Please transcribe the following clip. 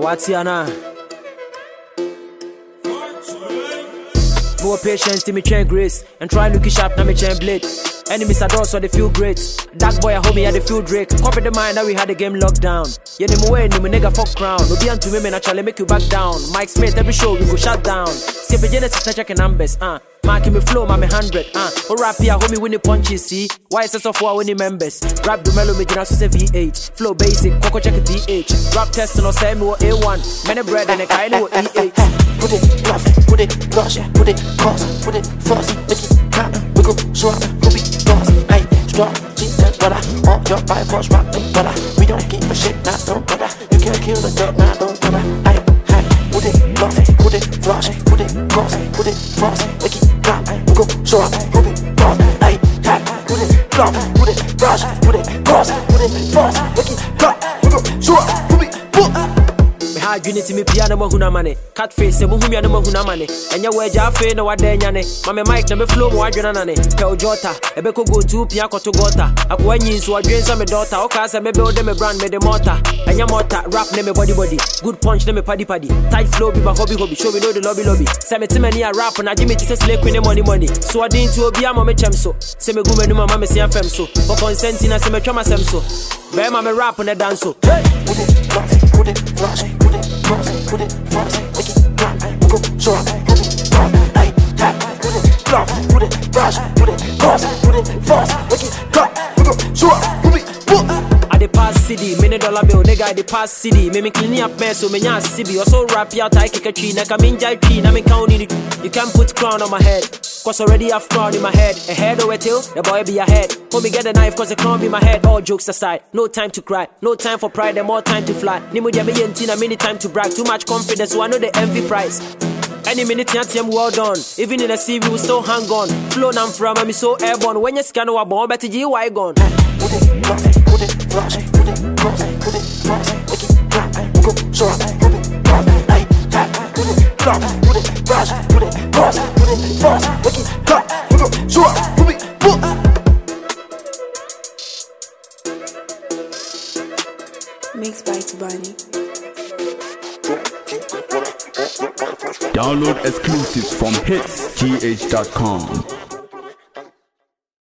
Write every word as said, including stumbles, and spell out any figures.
Watiana. More patience to me chain grace and try looking sharp na me chain blade. Enemies are so they feel great. Dark boy a homie had the feel Drake. Copy the mind now we had the game locked down. Yeah, them way ni me nigga fuck crown. No be to me man actually make you back down. Mike Smith every show we go shut down. Skip a Genesis na checking numbers. Uh, marking me flow my me hundred. Uh, or rap here homie win the punches see. Why is so far winning members? Rap the mellow me jina so V eight. Flow basic, coco check P H. Rap test no say me wo A one. Many bread and a kind wo E eight. Put it bluff, put it blush, put it cross, put it force, make it clap, wiggle, swap, go be boss. Hey, strong, see that's what I want your by force, rock the butter. We don't give a shit, now don't bother. You can't kill the dog, now don't bother. Hey, hey, put it bluff, put it flush, put it cross, put it force, make it clap, wiggle, swap, go be boss. Hey, hey, put it bluff, put it flush, put it cross, put it force, make it clap, wiggle, swap, go be boss. Hard unity me piano mo huna mane. Cat face se mo humi anu mo huna mane. Enya we ja fe na wade nyane. Mame mic na me flow mo adwena nane. Pel jota ebe ko go to pia koto gota. Akwa nyi so adwen sa me daughter. O ka se me build me brand me the mortar. Enya mortar rap na me body body. Good punch na me paddy paddy. Tight flow be my hobby hobby. Show me know the lobby lobby. Se me timani a rap na jimi tise slay queen money money. So I didn't to obi am me chem so. Se me gume no mama me se afem so. For consent na se me twama sem so. Be ma me rap na dance so. Hey, put it rock, put it flush, put it cross, put it force, make it clap, go so put it cross, hey, tap, put it bluff, put it brush, put it cross, put it force, make it clap, go so put it book. I the pass city, many dollar bill, nigga I the pass city. Me me clean up mess, so me nya C B. Also rap ya tie kick a tree, na come in jai tree, na me count in it. You can't put crown on my head, cause already I've crown in my head. A head or a tail, the boy be a head. Homie get a knife, cause the crown be my head. All jokes aside, no time to cry, no time for pride, and more time to fly. Nimu dia me yentina, many time to brag. Too much confidence, so I know the envy price. Any minute you team well done. Even in the sea we will still hang on. Flow nam from me so airborne. When you scan our bomb, better G Y gone. Put it rock, put it flush, put it cross, put it force, make it clap, go so put it cross, hey, tap, put it bluff, put it brush, put it cross, put it force, make it clap, go so put it book. Mixed by Tubani. Download exclusives from hits g h dot com.